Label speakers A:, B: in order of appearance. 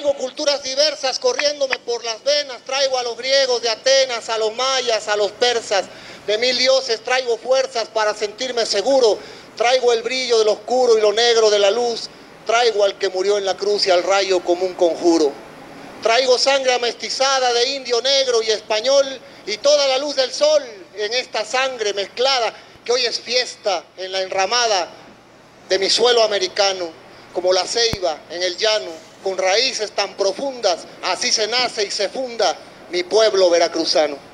A: Traigo culturas diversas corriéndome por las venas, traigo a los griegos de Atenas, a los mayas, a los persas, de 1000 dioses traigo fuerzas para sentirme seguro, traigo el brillo de lo oscuro y lo negro de la luz, traigo al que murió en la cruz y al rayo como un conjuro. Traigo sangre amestizada de indio, negro y español y toda la luz del sol en esta sangre mezclada que hoy es fiesta en la enramada de mi suelo americano, como la ceiba en el llano, con raíces tan profundas, así se nace y se funda mi pueblo veracruzano.